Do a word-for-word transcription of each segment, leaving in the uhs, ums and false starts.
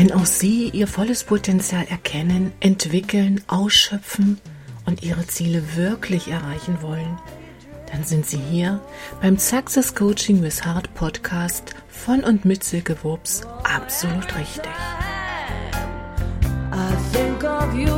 Wenn auch Sie Ihr volles Potenzial erkennen, entwickeln, ausschöpfen und Ihre Ziele wirklich erreichen wollen, dann sind Sie hier beim Success Coaching with Heart Podcast von und mit Silke Wurps absolut richtig. I think of you.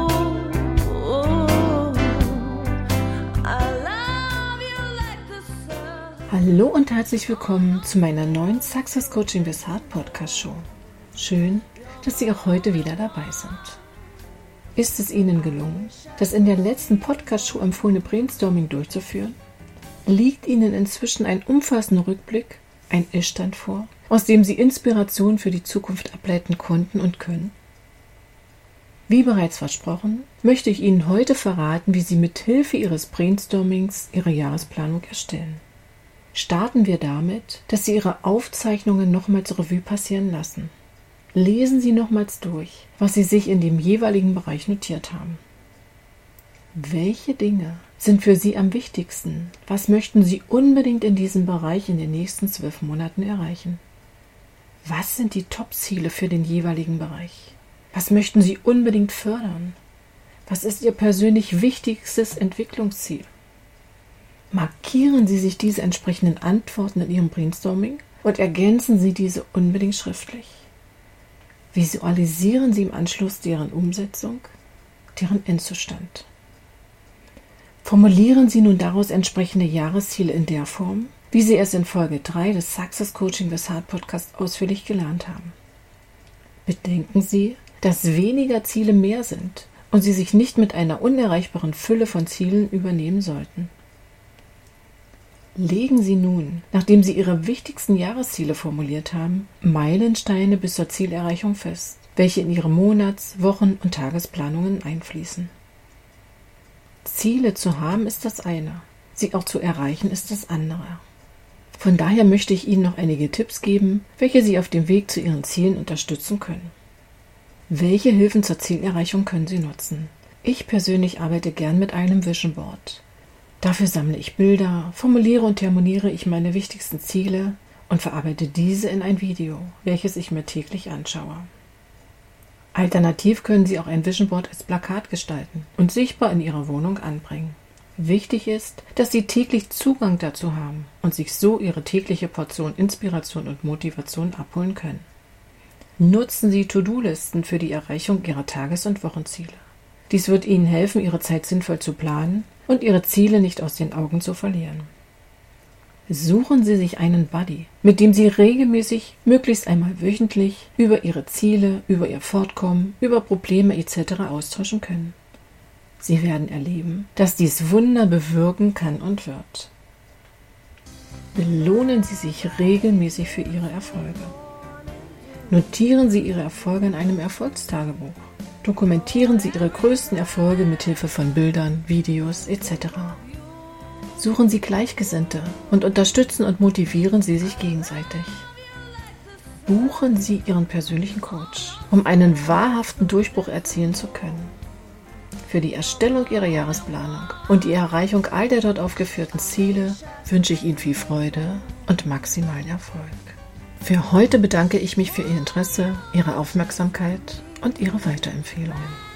Hallo und herzlich willkommen zu meiner neuen Success Coaching with Heart Podcast Show. Schön, dass Sie auch heute wieder dabei sind. Ist es Ihnen gelungen, das in der letzten Podcast-Show empfohlene Brainstorming durchzuführen? Liegt Ihnen inzwischen ein umfassender Rückblick, ein Ist-Stand vor, aus dem Sie Inspiration für die Zukunft ableiten konnten und können? Wie bereits versprochen, möchte ich Ihnen heute verraten, wie Sie mit Hilfe Ihres Brainstormings Ihre Jahresplanung erstellen. Starten wir damit, dass Sie Ihre Aufzeichnungen nochmals Revue passieren lassen. Lesen Sie nochmals durch, was Sie sich in dem jeweiligen Bereich notiert haben. Welche Dinge sind für Sie am wichtigsten? Was möchten Sie unbedingt in diesem Bereich in den nächsten zwölf Monaten erreichen? Was sind die Top-Ziele für den jeweiligen Bereich? Was möchten Sie unbedingt fördern? Was ist Ihr persönlich wichtigstes Entwicklungsziel? Markieren Sie sich diese entsprechenden Antworten in Ihrem Brainstorming und ergänzen Sie diese unbedingt schriftlich. Visualisieren Sie im Anschluss deren Umsetzung, deren Endzustand. Formulieren Sie nun daraus entsprechende Jahresziele in der Form, wie Sie es in Folge drei des Success Coaching with Heart Podcast ausführlich gelernt haben. Bedenken Sie, dass weniger Ziele mehr sind und Sie sich nicht mit einer unerreichbaren Fülle von Zielen übernehmen sollten. Legen Sie nun, nachdem Sie Ihre wichtigsten Jahresziele formuliert haben, Meilensteine bis zur Zielerreichung fest, welche in Ihre Monats-, Wochen- und Tagesplanungen einfließen. Ziele zu haben ist das eine, sie auch zu erreichen ist das andere. Von daher möchte ich Ihnen noch einige Tipps geben, welche Sie auf dem Weg zu Ihren Zielen unterstützen können. Welche Hilfen zur Zielerreichung können Sie nutzen? Ich persönlich arbeite gern mit einem Vision Board. Dafür sammle ich Bilder, formuliere und harmoniere ich meine wichtigsten Ziele und verarbeite diese in ein Video, welches ich mir täglich anschaue. Alternativ können Sie auch ein Vision Board als Plakat gestalten und sichtbar in Ihrer Wohnung anbringen. Wichtig ist, dass Sie täglich Zugang dazu haben und sich so Ihre tägliche Portion Inspiration und Motivation abholen können. Nutzen Sie To-Do-Listen für die Erreichung Ihrer Tages- und Wochenziele. Dies wird Ihnen helfen, Ihre Zeit sinnvoll zu planen und Ihre Ziele nicht aus den Augen zu verlieren. Suchen Sie sich einen Buddy, mit dem Sie regelmäßig, möglichst einmal wöchentlich, über Ihre Ziele, über Ihr Fortkommen, über Probleme et cetera austauschen können. Sie werden erleben, dass dies Wunder bewirken kann und wird. Belohnen Sie sich regelmäßig für Ihre Erfolge. Notieren Sie Ihre Erfolge in einem Erfolgstagebuch. Dokumentieren Sie Ihre größten Erfolge mit Hilfe von Bildern, Videos et cetera. Suchen Sie Gleichgesinnte und unterstützen und motivieren Sie sich gegenseitig. Buchen Sie Ihren persönlichen Coach, um einen wahrhaften Durchbruch erzielen zu können. Für die Erstellung Ihrer Jahresplanung und die Erreichung all der dort aufgeführten Ziele wünsche ich Ihnen viel Freude und maximalen Erfolg. Für heute bedanke ich mich für Ihr Interesse, Ihre Aufmerksamkeit und Ihre Weiterempfehlungen.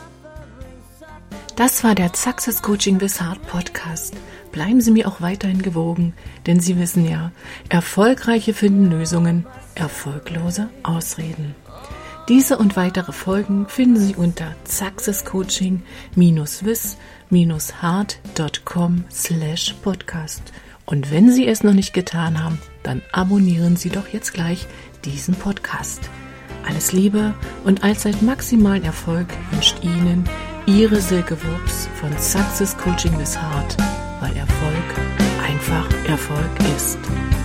Das war der Success Coaching with Heart Podcast. Bleiben Sie mir auch weiterhin gewogen, denn Sie wissen ja, Erfolgreiche finden Lösungen, Erfolglose Ausreden. Diese und weitere Folgen finden Sie unter successcoaching with heart dot com slash podcast. Und wenn Sie es noch nicht getan haben, dann abonnieren Sie doch jetzt gleich diesen Podcast. Alles Liebe und allzeit maximalen Erfolg wünscht Ihnen Ihre Silke Wurps von Success Coaching with Heart, weil Erfolg einfach Erfolg ist.